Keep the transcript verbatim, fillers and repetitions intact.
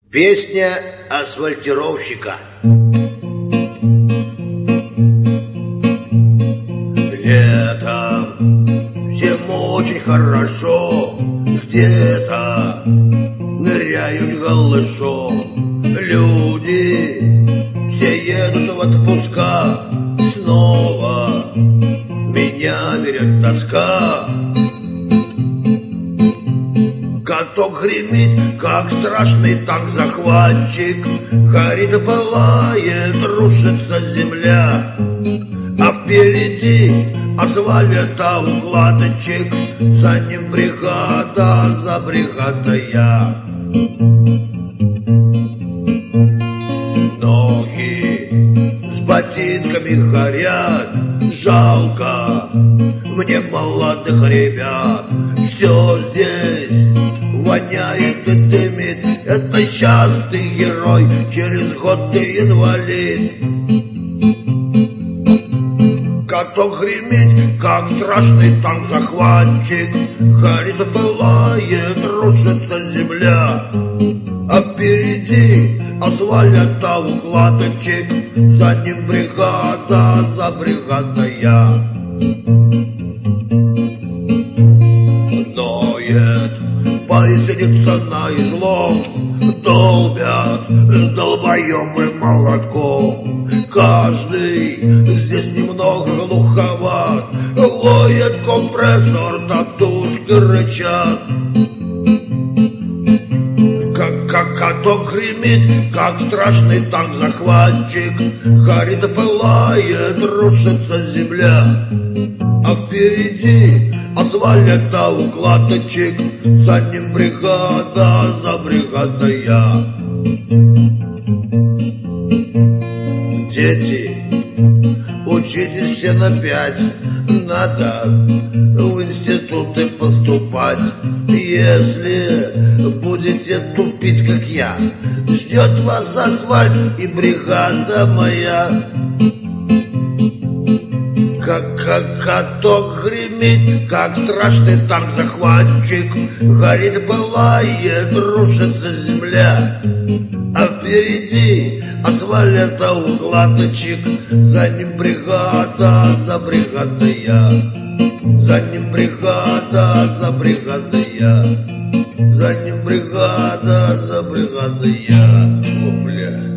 Песня асфальтировщика. Летом всем очень хорошо, где-то ныряют голышом. Люди все едут в отпуска, снова меня берет тоска. Каток гремит, как страшный танк-захватчик, горит и пылает, рушится земля. А впереди асфальтоукладчик, за ним бригада за бригадой. Ноги с ботинками горят, жалко мне молодых ребят. Все здесь воняет и дымит, это сейчас ты герой, через год ты инвалид. Каток гремит, как страшный танк-захватчик, горит и пылает, рушится земля. А впереди асфальтоукладчик, за ним бригада за бригадой. Ноет поясница на излом, долбят долбоемы молотком. Каждый здесь немного глуховат, воет компрессор, татушки рычат. Как, как каток гремит, как страшный танк-захватчик, горит и пылает, рушится земля. А впереди асфальтоукладчик, за ним бригада за бригадой. Дети, учитесь все на пять, надо в институты поступать. Если будете тупить, как я, ждет вас асфальт и бригада моя. Как, как каток гремит, как страшный танк-захватчик, горит и пылает, рушится земля. А впереди асфальтоукладчик, за ним бригада за бригадой. За ним бригада за бригадой. За ним бригада за бригадой. О, бля.